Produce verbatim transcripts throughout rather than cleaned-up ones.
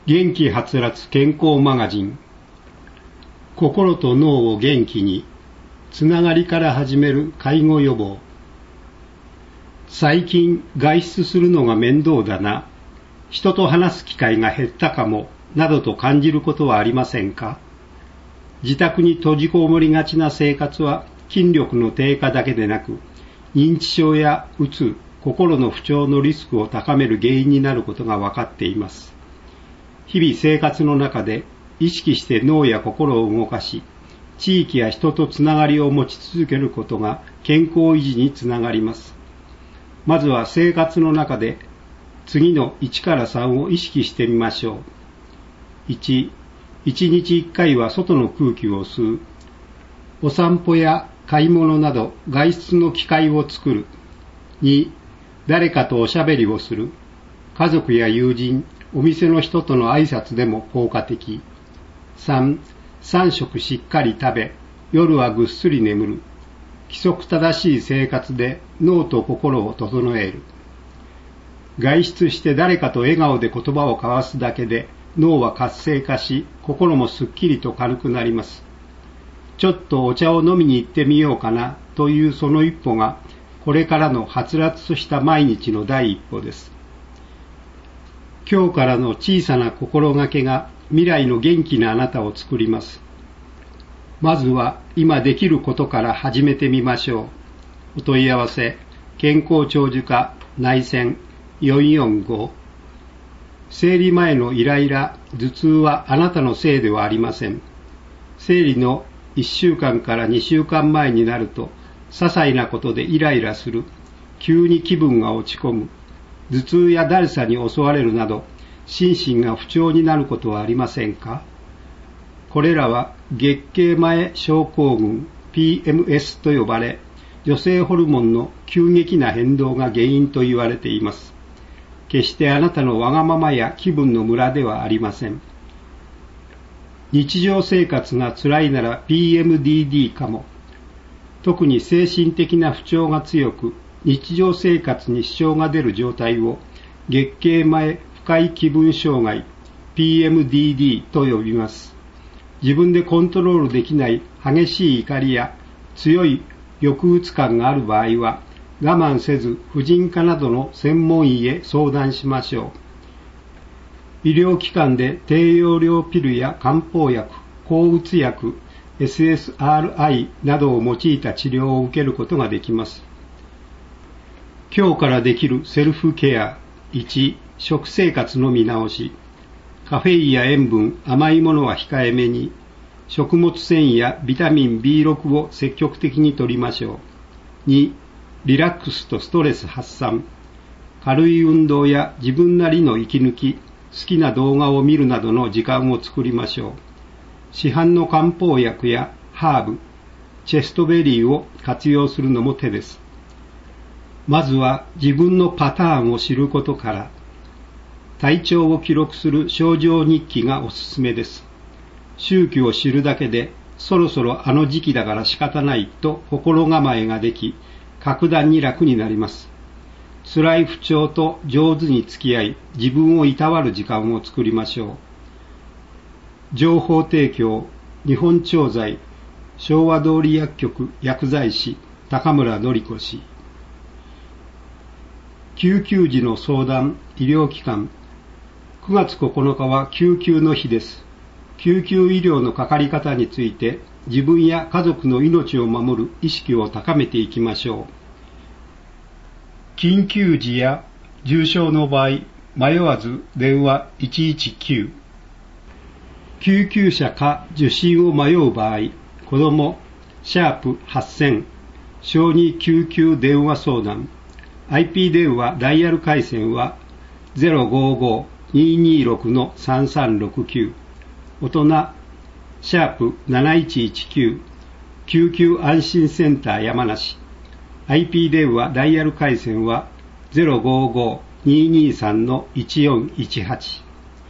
元気はつらつ健康マガジン。心と脳を元気に、つながりから始める介護予防。最近外出するのが面倒だな、人と話す機会が減ったかも、などと感じることはありませんか？自宅に閉じこもりがちな生活は筋力の低下だけでなく、認知症やうつ、心の不調のリスクを高める原因になることが分かっています。日々生活の中で意識して脳や心を動かし、地域や人とつながりを持ち続けることが健康維持につながります。まずは生活の中で次のいちからさんを意識してみましょう。いち、いちにちいっかいは外の空気を吸う。お散歩や買い物など外出の機会を作る。に、誰かとおしゃべりをする。家族や友人、お店の人との挨拶でも効果的。さん、さん食しっかり食べ、夜はぐっすり眠る。規則正しい生活で脳と心を整える。外出して誰かと笑顔で言葉を交わすだけで脳は活性化し、心もすっきりと軽くなります。ちょっとお茶を飲みに行ってみようかなというその一歩が、これからのはつらつとした毎日の第一歩です。今日からの小さな心がけが未来の元気なあなたを作ります。まずは今できることから始めてみましょう。お問い合わせ、健康長寿課内線よんよんご。生理前のイライラ、頭痛はあなたのせいではありません。生理のいっしゅうかんからにしゅうかんまえになると、些細なことでイライラする、急に気分が落ち込む、頭痛やだるさに襲われるなど、心身が不調になることはありませんか？これらは月経前症候群 ピーエムエス と呼ばれ、女性ホルモンの急激な変動が原因と言われています。決してあなたのわがままや気分のムラではありません。日常生活が辛いなら ピーエムディーディー かも。特に精神的な不調が強く、日常生活に支障が出る状態を月経前不快気分障害 ピーエムディーディー と呼びます。自分でコントロールできない激しい怒りや強い抑うつ感がある場合は、我慢せず婦人科などの専門医へ相談しましょう。医療機関で低用量ピルや漢方薬、抗うつ薬、エスエスアールアイ などを用いた治療を受けることができます。今日からできるセルフケア。いち、食生活の見直し。カフェインや塩分、甘いものは控えめに。食物繊維やビタミン ビーろく を積極的に摂りましょう。に、リラックスとストレス発散。軽い運動や自分なりの息抜き、好きな動画を見るなどの時間を作りましょう。市販の漢方薬やハーブ、チェストベリーを活用するのも手です。まずは自分のパターンを知ることから、体調を記録する症状日記がおすすめです。周期を知るだけで、そろそろあの時期だから仕方ないと心構えができ、格段に楽になります。辛い不調と上手に付き合い、自分をいたわる時間を作りましょう。情報提供、日本調剤、昭和通り薬局薬剤師、高村典子氏。救急時の相談、医療機関。くがつここのかは救急の日です。救急医療のかかり方について、自分や家族の命を守る意識を高めていきましょう。緊急時や重症の場合、迷わず電話いちいちきゅう。救急車か受診を迷う場合、子ども、シャープはっせん、小児救急電話相談。アイピー 電話ダイヤル回線は ゼロごごにーにーろくのさんさんろくきゅう。大人、シャープなないちいちきゅう。救急安心センター山梨。アイピー 電話ダイヤル回線は ゼロごごにーにーさんのいちよんいちはち。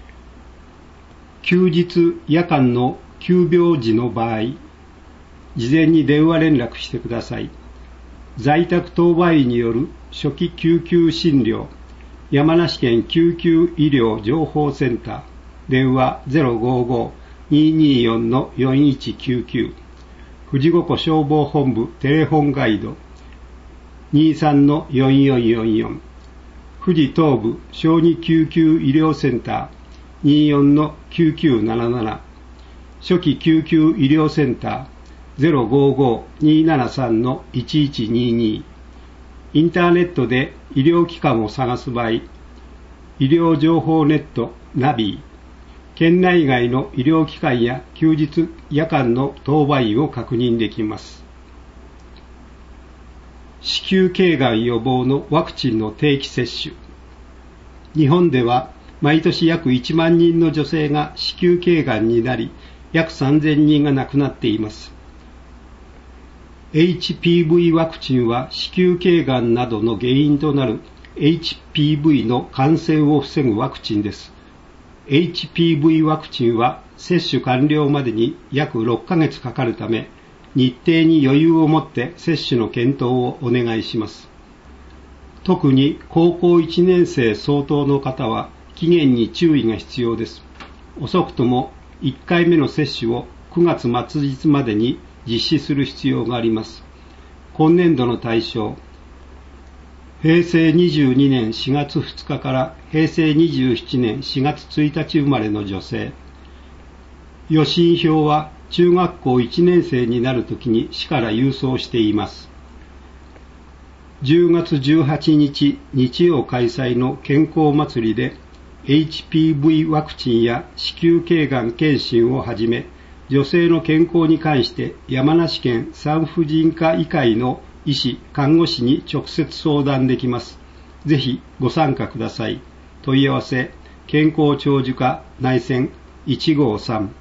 休日、夜間の急病時の場合、事前に電話連絡してください。在宅当番医による初期救急診療、山梨県救急医療情報センター。 電話 ゼロごごーにーにーよん よんいちきゅうきゅう、富士五湖消防本部テレフォンガイド にーさんのよんよんよんよん、富士東部小児救急医療センター にーよんのきゅうきゅうなななな、初期救急医療センター ゼロごごーにーななさんのいちいちにーにー、インターネットで医療機関を探す場合、医療情報ネットナビ、県内外の医療機関や休日夜間の当番員を確認できます。子宮頸がん予防のワクチンの定期接種。日本では毎年約いちまんにんの女性が子宮頸がんになり、約さんぜんにんが亡くなっています。エイチピーブイ ワクチンは子宮頸がんなどの原因となる エイチピーブイ の感染を防ぐワクチンです。エイチピーブイ ワクチンは接種完了までに約ろっかげつかかるため、日程に余裕を持って接種の検討をお願いします。特に高校いちねん生相当の方は期限に注意が必要です。遅くともいっかいめの接種をくがつ末日までに実施する必要があります。今年度の対象、へいせいにじゅうにねんしがつふつかからへいせいにじゅうななねんしがつついたち生まれの女性。予診票は中学校いちねん生になるときに市から郵送しています。じゅうがつじゅうはちにち日曜開催の健康祭りで エイチピーブイ ワクチンや子宮頸がん検診をはじめ、女性の健康に関して山梨県産婦人科医会の医師・看護師に直接相談できます。ぜひご参加ください。問い合わせ、健康長寿課内線いちごさん。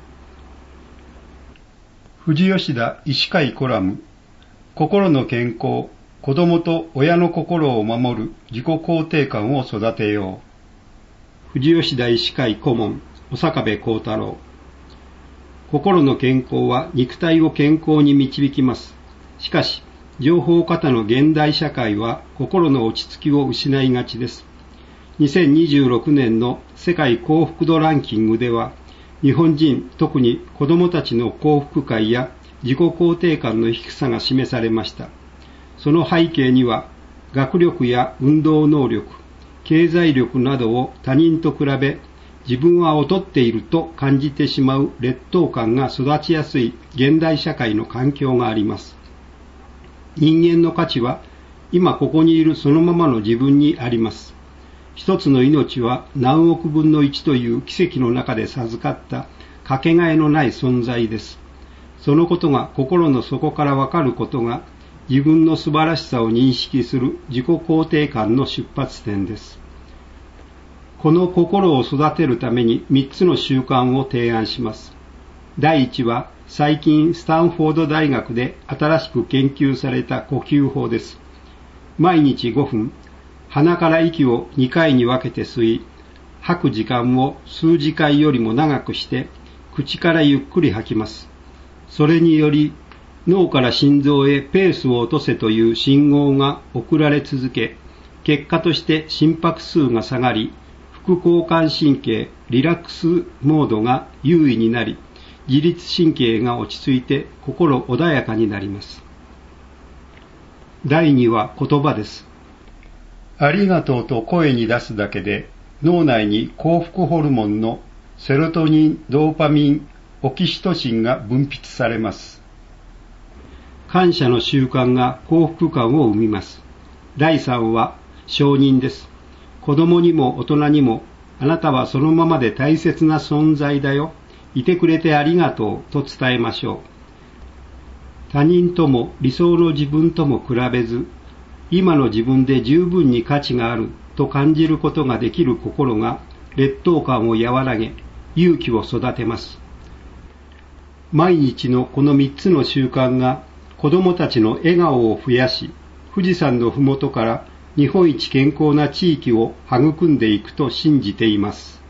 富士吉田医師会コラム、心の健康、子どもと親の心を守る自己肯定感を育てよう。富士吉田医師会顧問、小坂部幸太郎。心の健康は肉体を健康に導きます。しかし、情報過多の現代社会は心の落ち着きを失いがちです。にせんにじゅうろくねんの世界幸福度ランキングでは、日本人、特に子どもたちの幸福感や自己肯定感の低さが示されました。その背景には、学力や運動能力、経済力などを他人と比べ、自分は劣っていると感じてしまう劣等感が育ちやすい現代社会の環境があります。人間の価値は今ここにいるそのままの自分にあります。一つの命は何億分の一という奇跡の中で授かったかけがえのない存在です。そのことが心の底からわかることが自分の素晴らしさを認識する自己肯定感の出発点です。この心を育てるためにみっつの習慣を提案します。第一は最近スタンフォード大学で新しく研究された呼吸法です。毎日ごふん、鼻から息をにかいに分けて吸い、吐く時間を数時間よりも長くして、口からゆっくり吐きます。それにより、脳から心臓へペースを落とせという信号が送られ続け、結果として心拍数が下がり、副交感神経、リラックスモードが優位になり、自律神経が落ち着いて心穏やかになります。第二は言葉です。ありがとうと声に出すだけで脳内に幸福ホルモンのセロトニン、ドーパミン、オキシトシンが分泌されます。感謝の習慣が幸福感を生みます。第三は承認です。子供にも大人にも、あなたはそのままで大切な存在だよ。いてくれてありがとうと伝えましょう。他人とも理想の自分とも比べず、今の自分で十分に価値があると感じることができる心が劣等感を和らげ、勇気を育てます。毎日のこの三つの習慣が子供たちの笑顔を増やし、富士山のふもとから日本一健康な地域を育んでいくと信じています。